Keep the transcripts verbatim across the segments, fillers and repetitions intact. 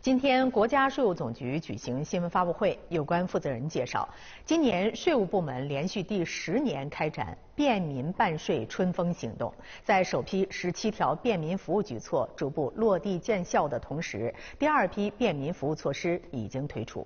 今天，国家税务总局举行新闻发布会，有关负责人介绍，今年税务部门连续第十年开展便民办税春风行动，在首批十七条便民服务举措逐步落地见效的同时，第二批便民服务措施已经推出。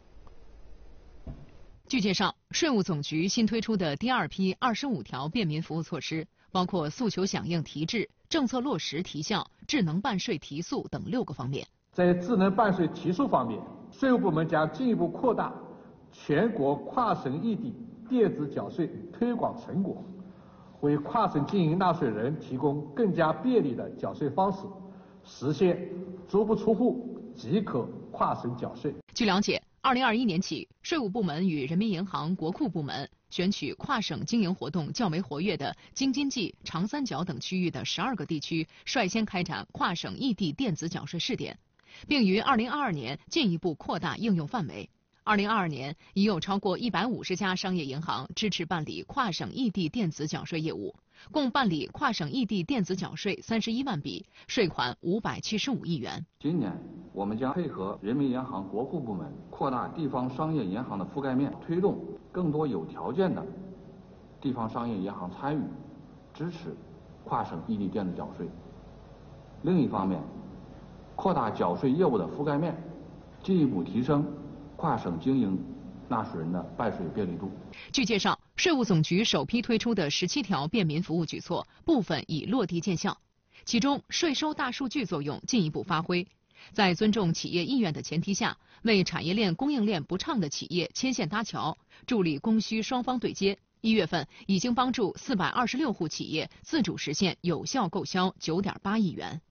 据介绍，税务总局新推出的第二批二十五条便民服务措施，包括诉求响应提质、政策落实提效、智能办税提速等六个方面。 在智能办税提速方面，税务部门将进一步扩大全国跨省异地电子缴税推广成果，为跨省经营纳税人提供更加便利的缴税方式，实现足不出户即可跨省缴税。 据了解，二零二一年起，税务部门与人民银行、国库部门选取跨省经营活动较为活跃的京津冀、长三角等区域的十二个地区，率先开展跨省异地电子缴税试点，并于二零二二年进一步扩大应用范围。二零二二年，已有超过一百五十家商业银行支持办理跨省异地电子缴税业务，共办理跨省异地电子缴税三十一万笔，税款五百七十五亿元。 今年，我们将配合人民银行、国库部门，扩大地方商业银行的覆盖面，推动更多有条件的地方商业银行参与支持跨省异地电子缴税。另一方面，扩大缴税业务的覆盖面，进一步提升跨省经营纳税人的办税便利度。 据介绍，税务总局首批推出的十七条便民服务举措，部分已落地见效，其中税收大数据作用进一步发挥，在尊重企业意愿的前提下，为产业链供应链不畅的企业牵线搭桥，助力供需双方对接。一月份已经帮助四百二十六户企业自主实现有效购销九点八亿元。